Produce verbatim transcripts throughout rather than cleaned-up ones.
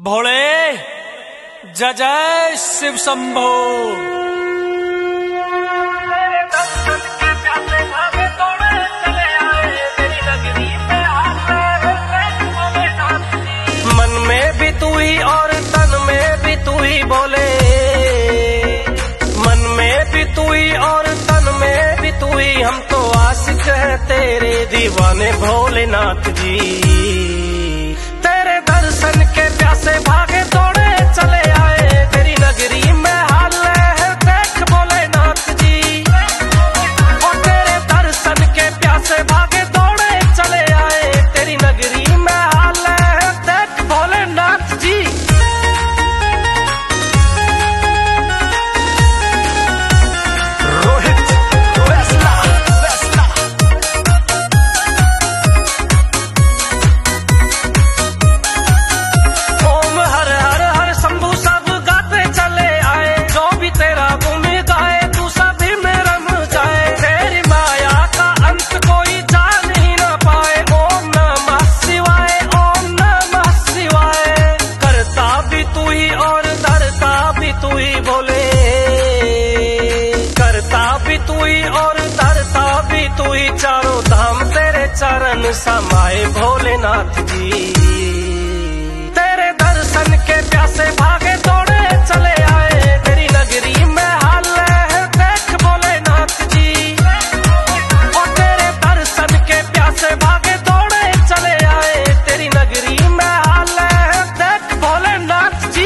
भोले जय जय शिव शंभो। मन में भी तू ही और तन में भी तू ही बोले, मन में भी तू ही और तन में भी तू ही, हम तो आशिक है तेरे दीवाने भोलेनाथ जी। तेरे दर्शन के प्यासे भागे दौड़े चले आए, तेरी नगरी में हाल है देख भोलेनाथ जी। और तेरे दर्शन के प्यासे भागे दौड़े चले आए, तेरी नगरी में हाल है देख भोलेनाथ जी। रोहित वेस्ला वेस्ला ओम हर हर हर शंभु सब गाते चले आए, जो भी तेरा गुण गाए तू सभी में रम जाए। तेरी माया का अंत कोई जान ही न पाए। ओम नमः शिवाय ओम नमः शिवाय। करता भी तू ही और धरता भी तू ही भोले, करता भी तू ही और धरता भी तू ही, चारों धाम तेरे चरण समाए भोलेनाथ जी। तेरे दर्शन के प्यासे भागे दौड़े चले आए, तेरी नगरी में हाल है देख भोलेनाथ जी। और तेरे दर्शन के प्यासे भागे दौड़े चले आए, तेरी नगरी में हाल है देख भोलेनाथ जी।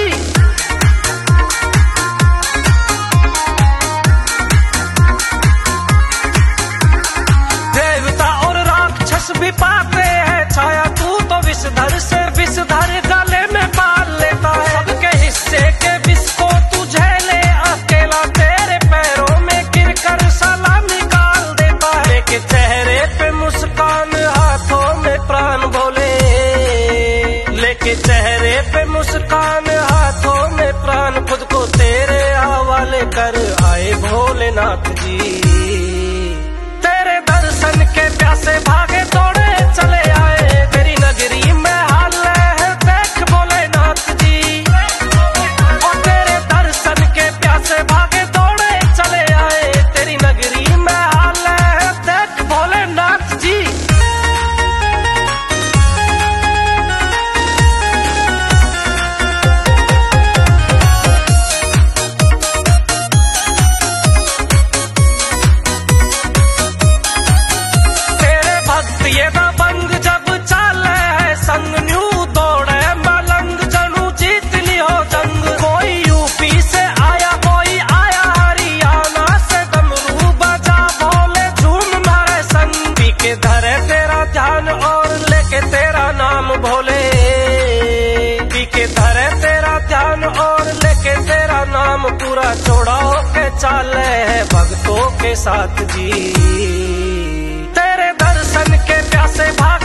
देवता और राक्षस भी पाते हैं छाया, तू तो विषधर से विषधर गले में पाल लेता है। सबके हिस्से के विष को तू झेले अकेला, तेरे पैरों में गिर कर सलाम निकाल देता है। लेके चेहरे पे मुस्कान हाथों में प्राण भोले, लेके चेहरे पे मुस्कान हाथों में प्राण, खुद को तेरे हवाले कर आए भोलेनाथ जी। तेरे दर्शन के प्यासे भागे दौड़े चले आए, तेरी नगरी में हाल है देख भोलेनाथ जी। और तेरे दर्शन के प्यासे भागे दौड़े चले आए, तेरी नगरी में हाल है देख भोलेनाथ जी। तेरे भक्त ये दबंग जब चाले है संग, न्यू दौड़े मलंग जनू जीत लियो जंग। कोई यूपी से आया कोई आया हरियाणा से, डमरू बजा भोले झूम मारे संग। पी के धरे तेरा ध्यान और लेके तेरा नाम भोले, पी के धरे तेरा ध्यान और लेके तेरा नाम, पूरा चौड़ा होके चाले है भक्तों के साथ जी। तेरे दर्शन के प्यासे भाग